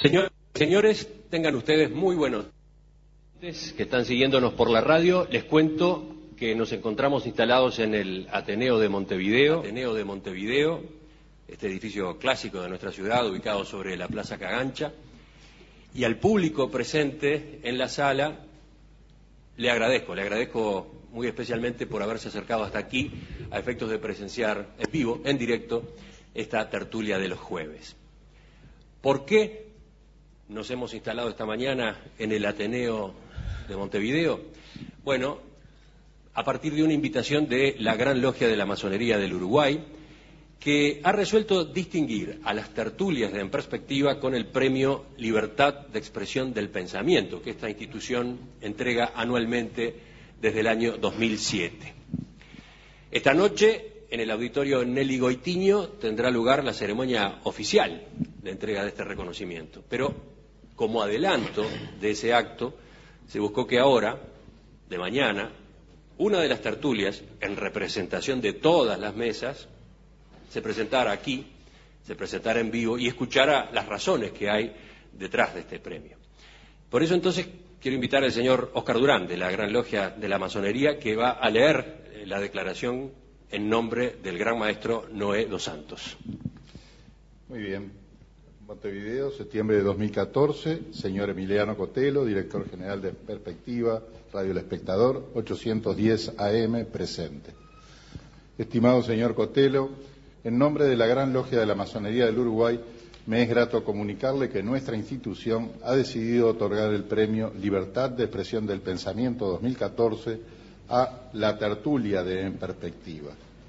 Señores, tengan ustedes muy buenos días que están siguiéndonos por la radio. Les cuento que nos encontramos instalados en el Ateneo de Montevideo, este edificio clásico de nuestra ciudad, ubicado sobre la Plaza Cagancha, y al público presente en la sala le agradezco muy especialmente por haberse acercado hasta aquí a efectos de presenciar en vivo, en directo, esta tertulia de los jueves. ¿Por qué nos hemos instalado esta mañana en el Ateneo de Montevideo? Bueno, a partir de una invitación de la Gran Logia de la Masonería del Uruguay, que ha resuelto distinguir a las tertulias de En Perspectiva con el premio Libertad de Expresión del Pensamiento, que esta institución entrega anualmente desde el año 2007. Esta noche, en el auditorio Nelly Goitiño, tendrá lugar la ceremonia oficial de entrega de este reconocimiento. Pero, como adelanto de ese acto, se buscó que ahora, de mañana, una de las tertulias, en representación de todas las mesas, se presentara aquí, se presentara en vivo y escuchara las razones que hay detrás de este premio. Por eso entonces quiero invitar al señor Óscar Durán, de la Gran Logia de la Masonería, que va a leer la declaración en nombre del gran maestro Noé dos Santos. Muy bien. Montevideo, septiembre de 2014, señor Emiliano Cotelo, director general de Perspectiva, Radio El Espectador, 810 AM, presente. Estimado señor Cotelo, en nombre de la Gran Logia de la Masonería del Uruguay, me es grato comunicarle que nuestra institución ha decidido otorgar el premio Libertad de Expresión del Pensamiento 2014 a la tertulia de En Perspectiva.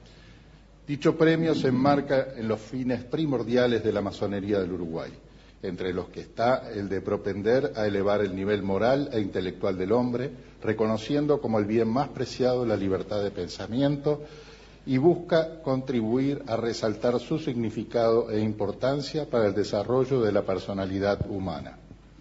Dicho premio se enmarca en los fines primordiales de la masonería del Uruguay, entre los que está el de propender a elevar el nivel moral e intelectual del hombre, reconociendo como el bien más preciado la libertad de pensamiento, y busca contribuir a resaltar su significado e importancia para el desarrollo de la personalidad humana.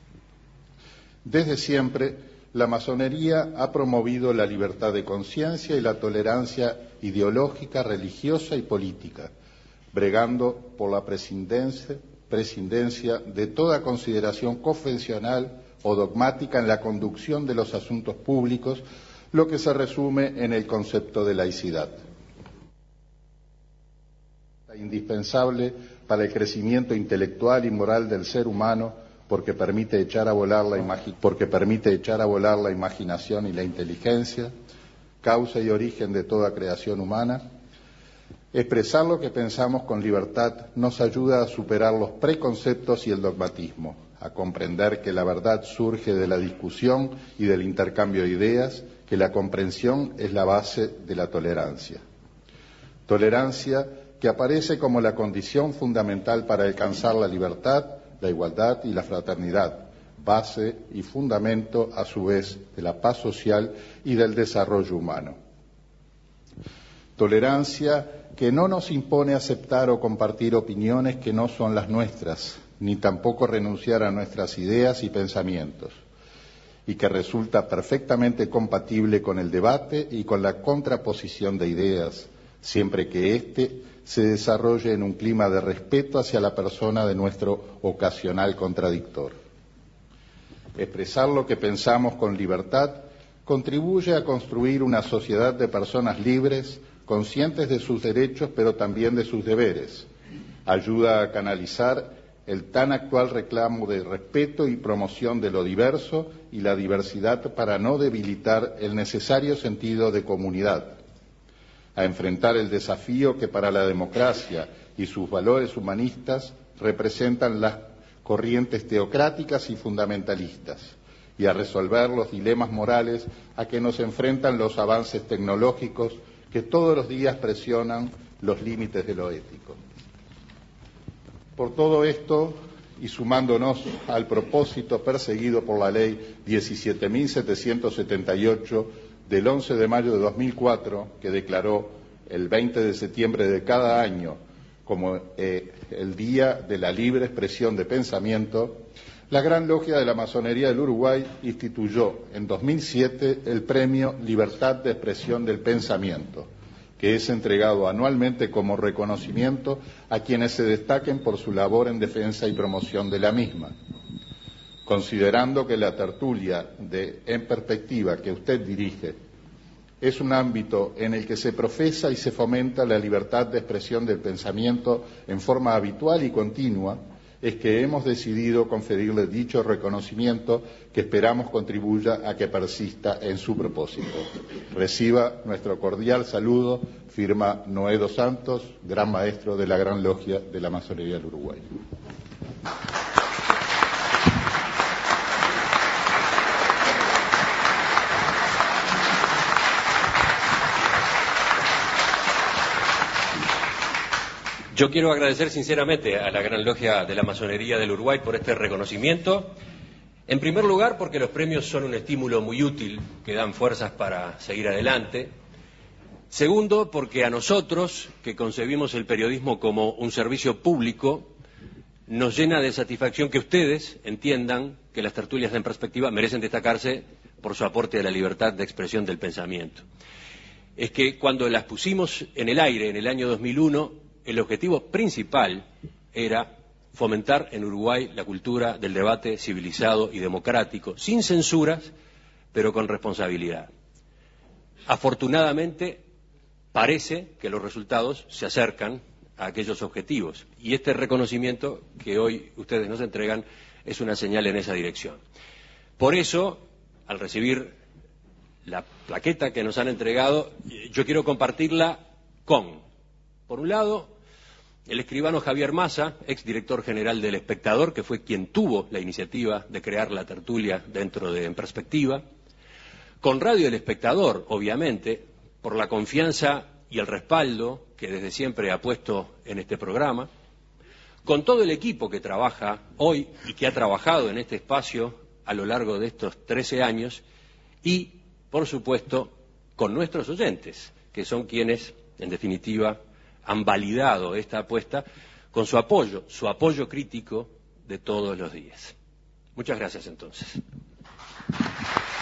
Desde siempre, la masonería ha promovido la libertad de conciencia y la tolerancia ideológica, religiosa y política, bregando por la prescindencia de toda consideración convencional o dogmática en la conducción de los asuntos públicos, lo que se resume en el concepto de laicidad. Indispensable para el crecimiento intelectual y moral del ser humano, porque permite echar a volar la imaginación y la inteligencia, causa y origen de toda creación humana. Expresar lo que pensamos con libertad nos ayuda a superar los preconceptos y el dogmatismo, a comprender que la verdad surge de la discusión y del intercambio de ideas, que la comprensión es la base de la tolerancia. Tolerancia que aparece como la condición fundamental para alcanzar la libertad, la igualdad y la fraternidad, base y fundamento a su vez de la paz social y del desarrollo humano. Tolerancia que no nos impone aceptar o compartir opiniones que no son las nuestras, ni tampoco renunciar a nuestras ideas y pensamientos, y que resulta perfectamente compatible con el debate y con la contraposición de ideas, siempre que éste se desarrolle en un clima de respeto hacia la persona de nuestro ocasional contradictor. Expresar lo que pensamos con libertad contribuye a construir una sociedad de personas libres, conscientes de sus derechos pero también de sus deberes. Ayuda a canalizar el tan actual reclamo de respeto y promoción de lo diverso y la diversidad para no debilitar el necesario sentido de comunidad, a enfrentar el desafío que para la democracia y sus valores humanistas representan las corrientes teocráticas y fundamentalistas, y a resolver los dilemas morales a que nos enfrentan los avances tecnológicos que todos los días presionan los límites de lo ético. Por todo esto, y sumándonos al propósito perseguido por la Ley 17.778 del 11 de mayo de 2004, que declaró el 20 de septiembre de cada año como el Día de la Libre Expresión de Pensamiento, la Gran Logia de la Masonería del Uruguay instituyó en 2007 el Premio Libertad de Expresión del Pensamiento, que es entregado anualmente como reconocimiento a quienes se destaquen por su labor en defensa y promoción de la misma. considerando que la tertulia En Perspectiva que usted dirige es un ámbito en el que se profesa y se fomenta la libertad de expresión del pensamiento en forma habitual y continua, es que hemos decidido conferirle dicho reconocimiento que esperamos contribuya a que persista en su propósito. Reciba nuestro cordial saludo, firma Noé dos Santos, Gran Maestro de la Gran Logia de la Masonería del Uruguay. Yo quiero agradecer sinceramente a la Gran Logia de la Masonería del Uruguay por este reconocimiento. En primer lugar, porque los premios son un estímulo muy útil que dan fuerzas para seguir adelante. Segundo, porque a nosotros, que concebimos el periodismo como un servicio público, nos llena de satisfacción que ustedes entiendan que las tertulias de En Perspectiva merecen destacarse por su aporte a la libertad de expresión del pensamiento. Es que cuando las pusimos en el aire en el año 2001, el objetivo principal era fomentar en Uruguay la cultura del debate civilizado y democrático, sin censuras, pero con responsabilidad. Afortunadamente, parece que los resultados se acercan a aquellos objetivos, y este reconocimiento que hoy ustedes nos entregan es una señal en esa dirección. Por eso, al recibir la plaqueta que nos han entregado, yo quiero compartirla con, por un lado, el escribano Javier Massa, exdirector general del Espectador, que fue quien tuvo la iniciativa de crear la tertulia dentro de En Perspectiva, con Radio El Espectador, obviamente, por la confianza y el respaldo que desde siempre ha puesto en este programa, con todo el equipo que trabaja hoy y que ha trabajado en este espacio a lo largo de estos 13 años y, por supuesto, con nuestros oyentes, que son quienes, en definitiva, han validado esta apuesta con su apoyo crítico de todos los días. Muchas gracias entonces.